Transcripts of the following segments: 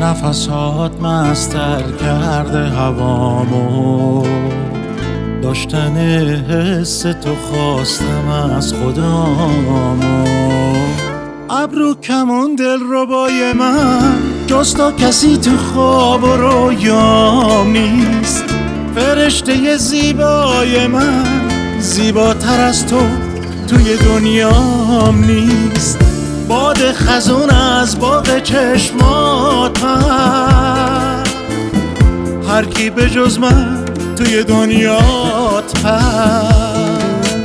نفسات مستر کرده هوامو، داشتن حس تو خواستم از خدامو. ابرو کمون دلربای من جز تو کسی تو خواب و رویام نیست. فرشته زیبای من زیباتر از تو توی دنیام نیست. باد خزون از باغ چشمات پر، هر کی به جز من توی دنیات پر.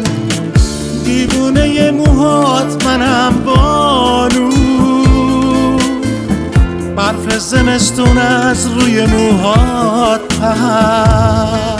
دیوونه موهات منم بانو، برف زمستون از روی موهات پر.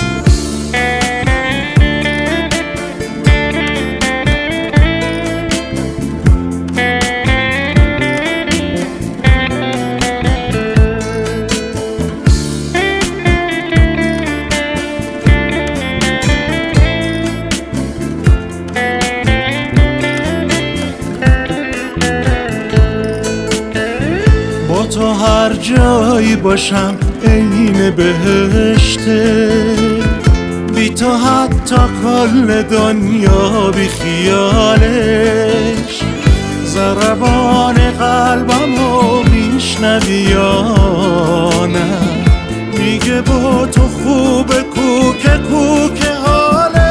با تو هر جایی باشم عین بهشته، بی تو حتی کل دنیا بی خیالش. ضربان قلبمو میشنوی یا نه؟ میگه با تو خوبه کوکه کوکه حاله.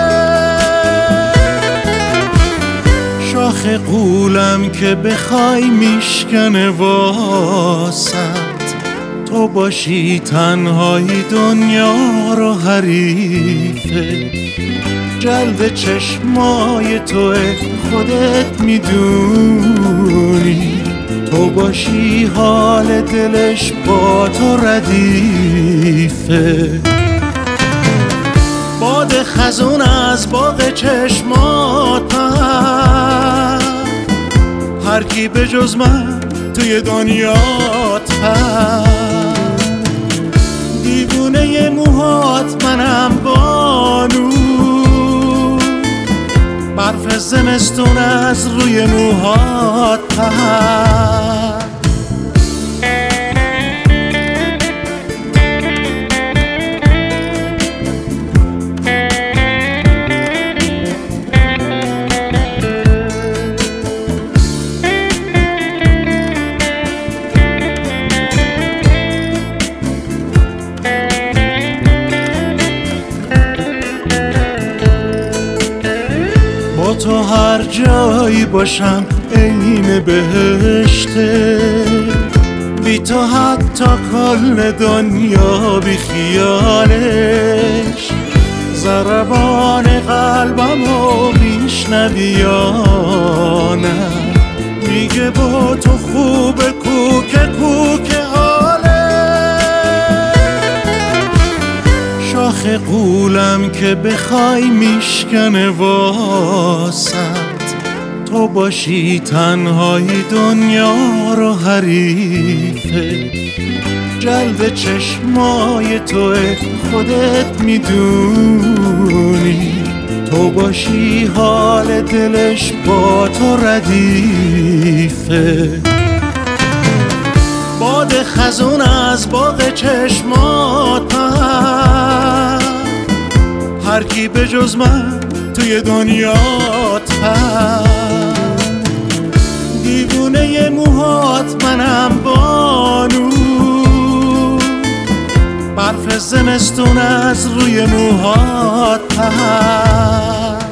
شاخ قولم که بخوای میشکنه واسط، تو باشی تنهایی دنیا رو حریفه. جلد چشمای توه خودت میدونی، تو باشی حال دلش با تو ردیفه. باد خزون از باغ چشمات پر، هر کی به جز من توی دنیات پر. دیوونه موهات منم بانو، برف زمستون از روی موهات پر. با تو هر جایی باشم عین بهشته، بی تو حتی کل دنیا بی خیالش. ضربان قلبمو میشنوی یا نه؟ میگه با تو خوبه کوکه کوکه حاله. شاخ قولم که بخوای میشکنه واسط، تو باشی تنهایی دنیا رو حریفه. جلد چشمای توه خودت میدونی، تو باشی حال دلش با تو ردیفه. باد خزون از باغ چشمات پر، هر کی به جز من توی دنیات پر. دیوونه موهات منم بانو، برف زمستون از روی موهات پر.